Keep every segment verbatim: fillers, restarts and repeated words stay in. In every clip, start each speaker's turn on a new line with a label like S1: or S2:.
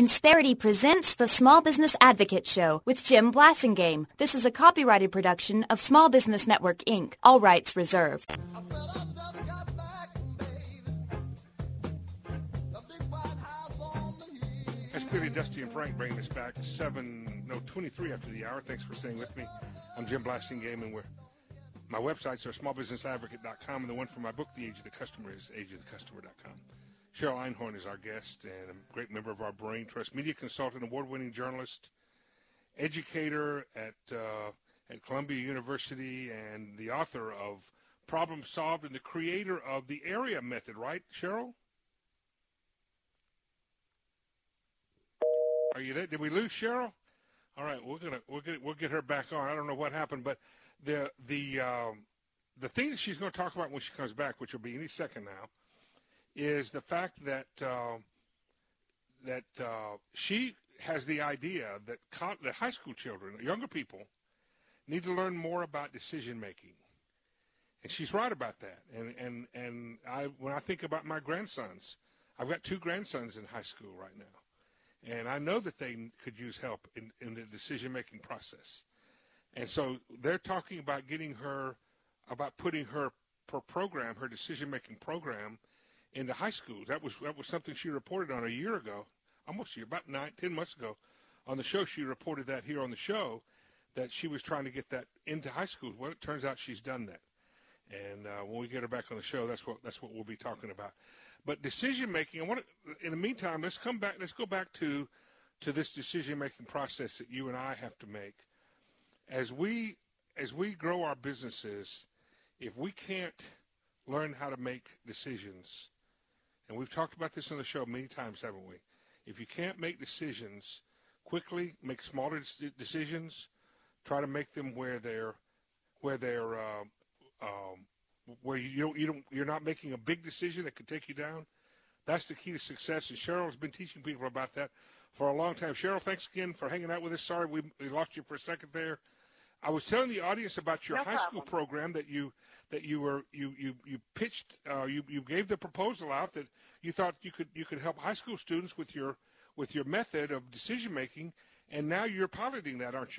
S1: Insperity presents the Small Business Advocate Show with Jim Blasingame. This is a copyrighted production of Small Business Network, Incorporated. All rights reserved.
S2: That's Billy, Dusty, and Frank bringing us back seven, no, twenty-three after the hour. Thanks for staying with me. I'm Jim Blasingame, and we're, my websites are small business advocate dot com, and the one for my book, The Age of the Customer, is age of the customer dot com. Cheryl Einhorn is our guest and a great member of our Brain Trust media consultant, award-winning journalist, educator at uh, at Columbia University, and the author of Problem Solved and the creator of the AREA method, right, Cheryl? Are you there? Did we lose Cheryl? All right, we're gonna we'll get we'll get her back on. I don't know what happened, but the the um, the thing that she's going to talk about when she comes back, which will be any second now, is the fact that uh, that uh, she has the idea that co- that high school children, younger people, need to learn more about decision making, and she's right about that. And and and I when I think about my grandsons, I've got two grandsons in high school right now, and I know that they could use help in, in the decision making process. And so they're talking about getting her, about putting her per program, her decision making program, in the high schools. That was that was something she reported on a year ago, almost a year, about nine, ten months ago, on the show. She reported that here on the show, that she was trying to get that into high schools. Well, it turns out she's done that, and uh, when we get her back on the show, that's what that's what we'll be talking about. But decision making. I want to, in the meantime, let's come back. Let's go back to to this decision making process that you and I have to make as we as we grow our businesses. If we can't learn how to make decisions. And we've talked about this on the show many times, haven't we? If you can't make decisions quickly, make smaller decisions, try to make them where they're where they're uh, um, where you don't you don't you're not making a big decision that could take you down. That's the key to success. And Cheryl's been teaching people about that for a long time. Cheryl, thanks again for hanging out with us. Sorry we, we lost you for a second there. I was telling the audience about your
S3: no
S2: high
S3: problem.
S2: school program that you that you were you you you pitched uh, you you gave the proposal out that you thought you could you could help high school students with your with your method of decision making, and now you're piloting that, aren't you?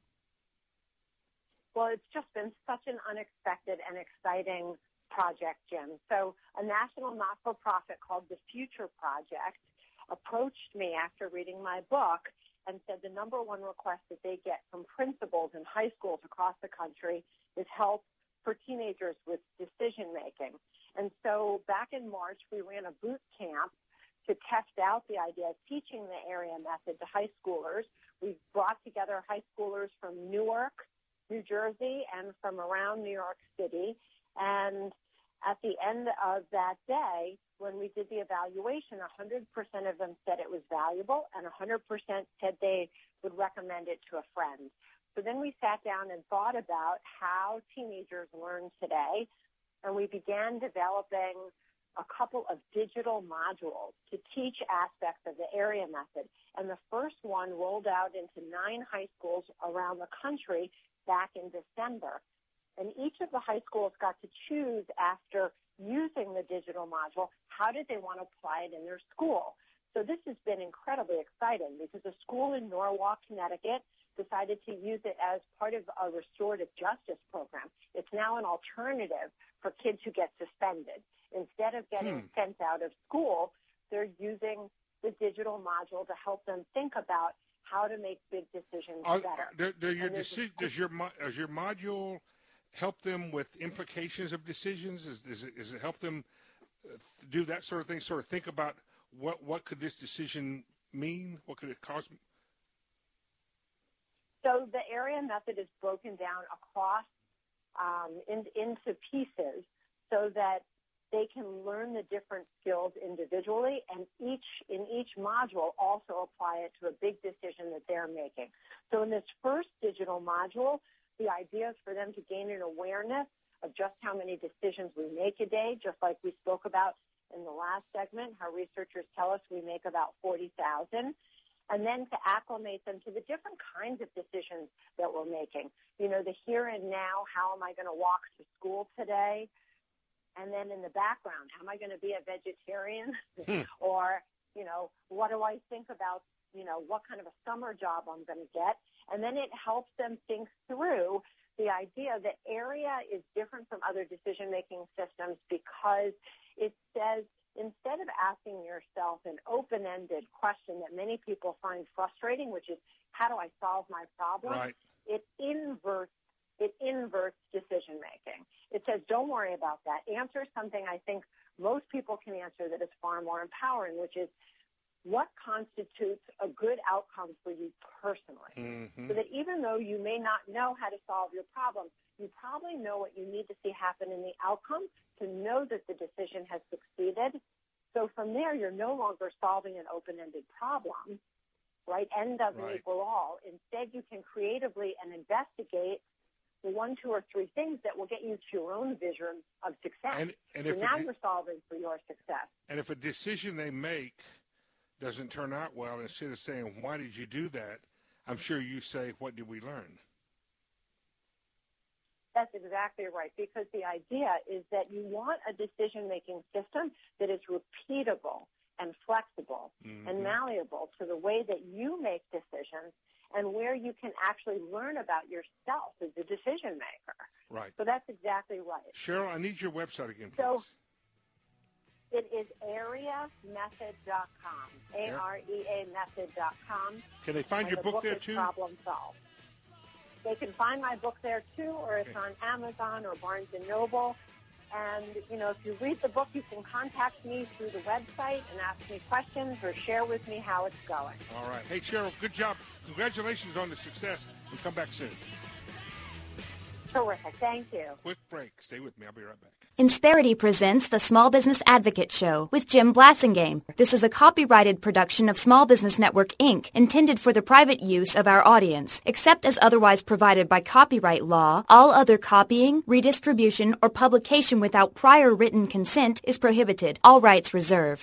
S3: Well, it's just been such an unexpected and exciting project, Jim. So a national not-for-profit called the Future Project approached me after reading my book and said the number one request that they get from principals in high schools across the country is help for teenagers with decision-making. And so back in March, we ran a boot camp to test out the idea of teaching the AREA method to high schoolers. We brought together high schoolers from Newark, New Jersey, and from around New York City. And at the end of that day, when we did the evaluation, one hundred percent of them said it was valuable, and one hundred percent said they would recommend it to a friend. So then we sat down and thought about how teenagers learn today, and we began developing a couple of digital modules to teach aspects of the AREA method. And the first one rolled out into nine high schools around the country back in December. And each of the high schools got to choose, after using the digital module, how did they want to apply it in their school. So this has been incredibly exciting because a school in Norwalk, Connecticut, decided to use it as part of a restorative justice program. It's now an alternative for kids who get suspended. Instead of getting hmm. sent out of school, they're using the digital module to help them think about how to make big decisions
S2: uh,
S3: better.
S2: Do, do your deci- does your does your module help them with implications of decisions? Is, is, it, is it help them do that sort of thing, sort of think about what, what could this decision mean? What could it cause?
S3: So the AREA method is broken down across um, in, into pieces so that they can learn the different skills individually, and each in each module also apply it to a big decision that they're making. So in this first digital module, the idea is for them to gain an awareness of just how many decisions we make a day, just like we spoke about in the last segment, how researchers tell us we make about forty thousand, and then to acclimate them to the different kinds of decisions that we're making. You know, the here and now, how am I going to walk to school today? And then in the background, am I going to be a vegetarian?
S2: Hmm.
S3: Or you know, what do I think about, you know, what kind of a summer job I'm going to get? And then it helps them think through the idea that area is different from other decision-making systems because it says instead of asking yourself an open-ended question that many people find frustrating, which is, how do I solve my problem?
S2: Right.
S3: It inverts It inverts decision-making. It says, don't worry about that. Answer something I think most people can answer that is far more empowering, which is, what constitutes a good outcome for you personally?
S2: Mm-hmm.
S3: So that even though you may not know how to solve your problem, you probably know what you need to see happen in the outcome to know that the decision has succeeded. So from there, you're no longer solving an open-ended problem, right? N doesn't
S2: Right.
S3: equal all. Instead, you can creatively and investigate the one, two, or three things that will get you to your own vision of success.
S2: And, and
S3: so
S2: if
S3: now
S2: it,
S3: you're solving for your success.
S2: and if a decision they make doesn't turn out well, instead of saying, why did you do that, I'm sure you say, what did we learn?
S3: That's exactly right, because the idea is that you want a decision-making system that is repeatable and flexible
S2: Mm-hmm.
S3: and malleable to the way that you make decisions and where you can actually learn about yourself as a decision maker.
S2: Right.
S3: So that's exactly right.
S2: Cheryl, I need your website again, please.
S3: So it is area method dot com, A R E A method dot com.
S2: Can they find
S3: and
S2: your
S3: the
S2: book
S3: book
S2: there,
S3: is
S2: too?
S3: Problem Solved. They can find my book there, too, or it's
S2: Okay.
S3: on Amazon or Barnes and Noble. And, you know, if you read the book, you can contact me through the website and ask me questions or share with me how it's going.
S2: All right. Hey, Cheryl, good job. Congratulations on the success. And come back soon.
S3: Terrific. Thank you.
S2: Quick break. Stay with me. I'll be right back.
S1: Insperity presents the Small Business Advocate Show with Jim Blassingame. This is a copyrighted production of Small Business Network, Incorporated, intended for the private use of our audience. Except as otherwise provided by copyright law, all other copying, redistribution, or publication without prior written consent is prohibited. All rights reserved.